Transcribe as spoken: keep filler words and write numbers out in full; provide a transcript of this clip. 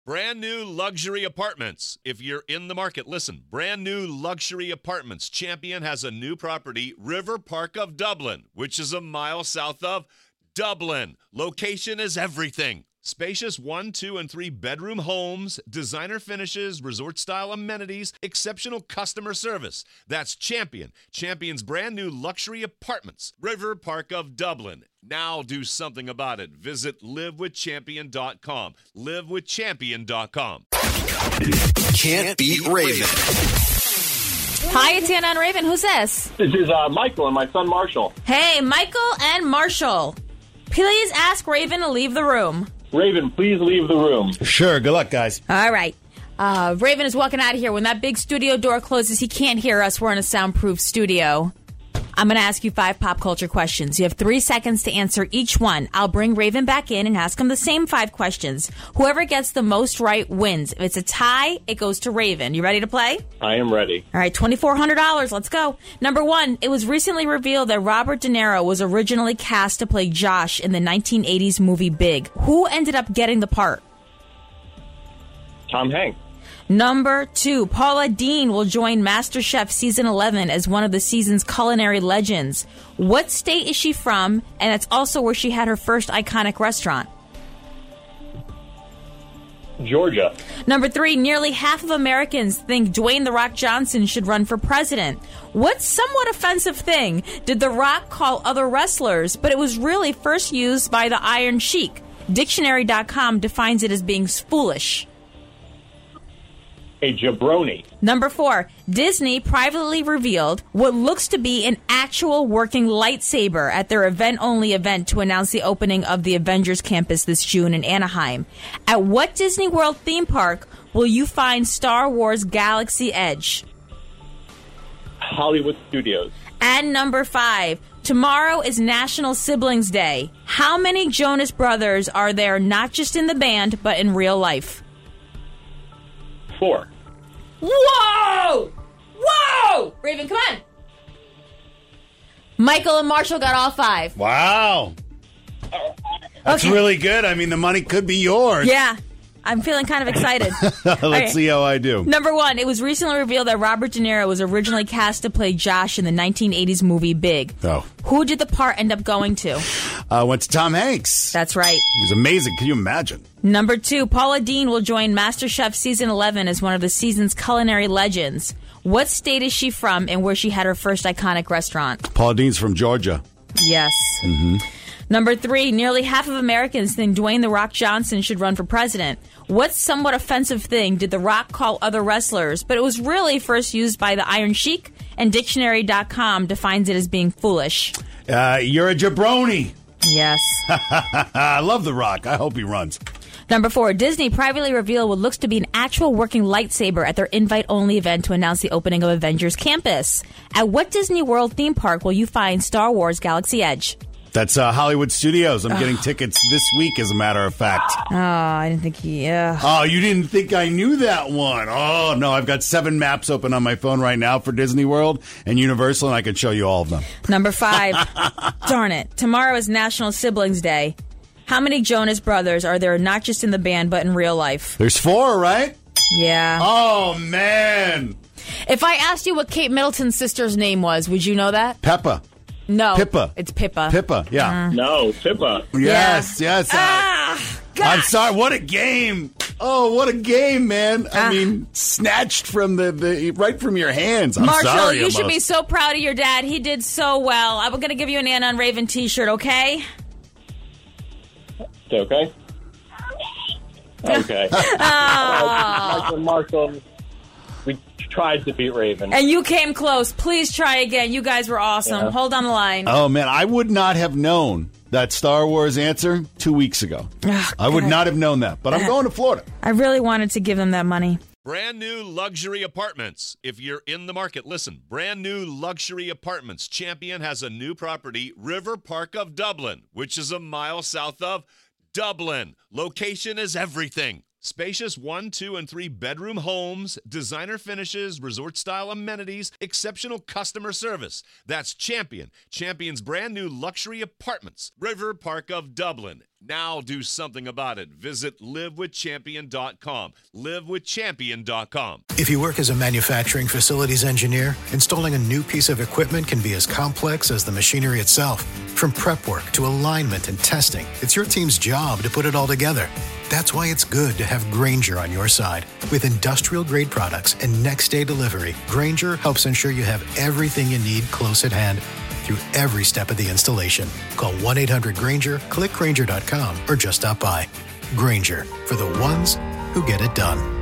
Brand new luxury apartments. If you're in the market, listen. Brand new luxury apartments. Champion has a new property, River Park of Dublin, which is a mile south of Dublin. Location is everything. Spacious one, two, and three bedroom homes, designer finishes, resort-style amenities, exceptional customer service. That's Champion. Champion's brand new luxury apartments, River Park of Dublin. Now do something about it. Visit live with champion dot com. live with champion dot com. Can't beat Raven. Hi, it's Anna and Raven. Who's this? This is uh, Michael and my son Marshall. Hey, Michael and Marshall. Please ask Raven to leave the room. Raven, please leave the room. Sure. Good luck, guys. All right. Uh, Raven is walking out of here. When that big studio door closes, he can't hear us. We're in a soundproof studio. I'm going to ask you five pop culture questions. You have three seconds to answer each one. I'll bring Raven back in and ask him the same five questions. Whoever gets the most right wins. If it's a tie, it goes to Raven. You ready to play? I am ready. All right, twenty-four hundred dollars. Let's go. Number one, it was recently revealed that Robert De Niro was originally cast to play Josh in the nineteen eighties movie Big. Who ended up getting the part? Tom Hanks. Number two, Paula Deen will join MasterChef Season eleven as one of the season's culinary legends. What state is she from? And it's also where she had her first iconic restaurant. Georgia. Number three, nearly half of Americans think Dwayne "The Rock" Johnson should run for president. What somewhat offensive thing did The Rock call other wrestlers, but it was really first used by the Iron Sheik? Dictionary dot com defines it as being foolish. A jabroni. Number four, Disney privately revealed what looks to be an actual working lightsaber at their event-only event to announce the opening of the Avengers Campus this June in Anaheim. At what Disney World theme park will you find Star Wars Galaxy Edge? Hollywood Studios. And number five, tomorrow is National Siblings Day. How many Jonas Brothers are there not just in the band, but in real life? Four. Whoa! Whoa! Raven, come on. Michael and Marshall got all five. Wow. That's Okay. really good. I mean, the money could be yours. Yeah. I'm feeling kind of excited. Let's right. see how I do. Number one, it was recently revealed that Robert De Niro was originally cast to play Josh in the nineteen eighties movie Big. Oh. Who did the part end up going to? Uh, went to Tom Hanks. That's right. He was amazing. Can you imagine? Number two, Paula Deen will join MasterChef Season eleven as one of the season's culinary legends. What state is she from and where she had her first iconic restaurant? Paul Dean's from Georgia. Yes. Mm-hmm. Number three, nearly half of Americans think Dwayne "The Rock" Johnson should run for president. What somewhat offensive thing did The Rock call other wrestlers, but it was really first used by the Iron Sheik, and Dictionary dot com defines it as being foolish? Uh, you're a jabroni. Yes. I love The Rock. I hope he runs. Number four, Disney privately revealed what looks to be an actual working lightsaber at their invite-only event to announce the opening of Avengers Campus. At what Disney World theme park will you find Star Wars Galaxy Edge? That's uh, Hollywood Studios. I'm getting tickets this week, as a matter of fact. Oh, I didn't think he... Uh... Oh, you didn't think I knew that one. Oh, no, I've got seven maps open on my phone right now for Disney World and Universal, and I can show you all of them. Number five. Darn it. Tomorrow is National Siblings Day. How many Jonas Brothers are there not just in the band, but in real life? There's four, right? Yeah. Oh, man. If I asked you what Kate Middleton's sister's name was, would you know that? Peppa. No. Pippa. It's Pippa. Pippa, yeah. No, Pippa. Yes, Yeah. yes. Ah, I'm sorry. What a game. Oh, what a game, man. I Ah. mean, snatched from the, the right from your hands. I'm Marshall, sorry. you should almost. be so proud of your dad. He did so well. I'm going to give you an Anna and Raven t-shirt, okay? Okay. Okay. Oh. Michael and Marshall, we tried to beat Raven. And you came close. Please try again. You guys were awesome. Yeah. Hold on the line. Oh, man, I would not have known that Star Wars answer two weeks ago. Oh, I would God. not have known that, but I'm going to Florida. I really wanted to give them that money. Brand new luxury apartments. If you're in the market, listen. Brand new luxury apartments. Champion has a new property, River Park of Dublin, which is a mile south of Dublin. Location is everything. Spacious one, two, and three bedroom homes, designer finishes, resort-style amenities, exceptional customer service. That's Champion. Champion's brand new luxury apartments. River Park of Dublin. Now do something about it. Visit live with champion dot com. live with champion dot com. If you work as a manufacturing facilities engineer, installing a new piece of equipment can be as complex as the machinery itself. From prep work to alignment and testing, it's your team's job to put it all together. That's why it's good to have Grainger on your side. With industrial-grade products and next-day delivery, Grainger helps ensure you have everything you need close at hand through every step of the installation. Call one eight hundred Grainger, click Grainger dot com, or just stop by. Grainger, for the ones who get it done.